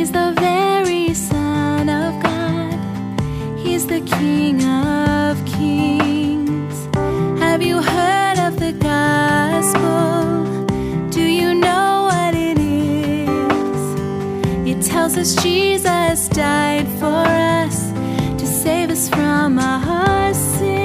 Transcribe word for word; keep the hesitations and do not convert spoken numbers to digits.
He's the very Son of God. He's the King of Kings. Have you heard of the gospel? Do you know what it is? It tells us Jesus died for us to save us from our sins.